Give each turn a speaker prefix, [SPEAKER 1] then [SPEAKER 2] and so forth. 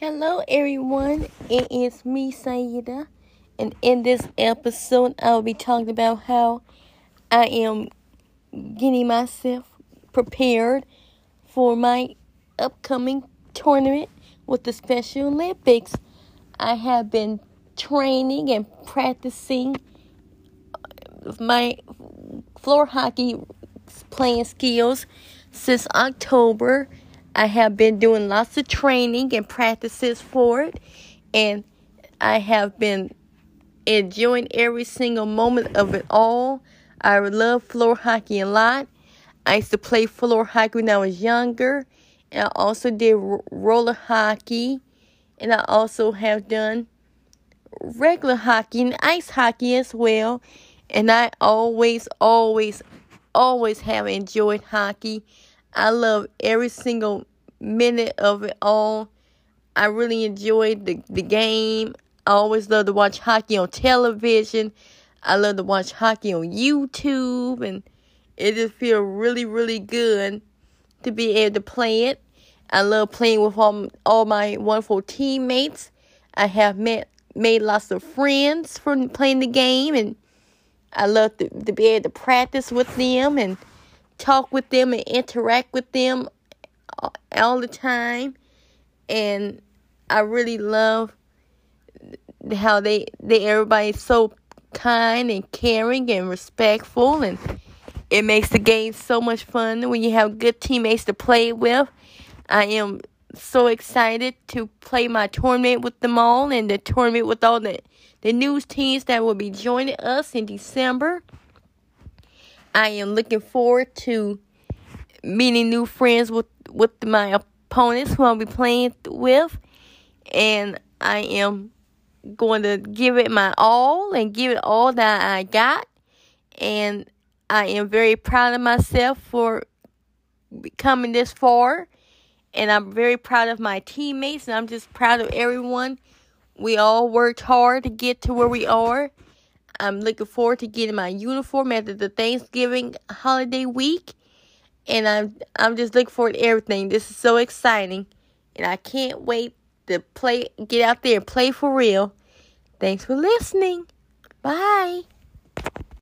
[SPEAKER 1] Hello, everyone. It is me, Saida, and in this episode, I will be talking about how I am getting myself prepared for my upcoming tournament with the Special Olympics. I have been training and practicing my floor hockey playing skills since October. I have been doing lots of training and practices for it, and I have been enjoying every single moment of it all. I love floor hockey a lot. I used to play floor hockey when I was younger, and I also did roller hockey, and I also have done regular hockey and ice hockey as well. And I always have enjoyed hockey. I love every single minute of it all. I really enjoyed the game. I always love to watch hockey on television. I love to watch hockey on YouTube. And it just feels really, really good to be able to play it. I love playing with all my wonderful teammates. I have made lots of friends from playing the game. And I love to be able to practice with them and talk with them and interact with them all the time. And I really love how everybody's so kind and caring and respectful, and it makes the game so much fun when you have good teammates to play with. I am so excited to play my tournament with them all, and the tournament with all the news teams that will be joining us in December. I am looking forward to meeting new friends with my opponents who I'll be playing with. And I am going to give it my all and give it all that I got. And I am very proud of myself for coming this far. And I'm very proud of my teammates. And I'm just proud of everyone. We all worked hard to get to where we are. I'm looking forward to getting my uniform after the Thanksgiving holiday week. And I'm just looking forward to everything. This is so exciting. And I can't wait to get out there and play for real. Thanks for listening. Bye.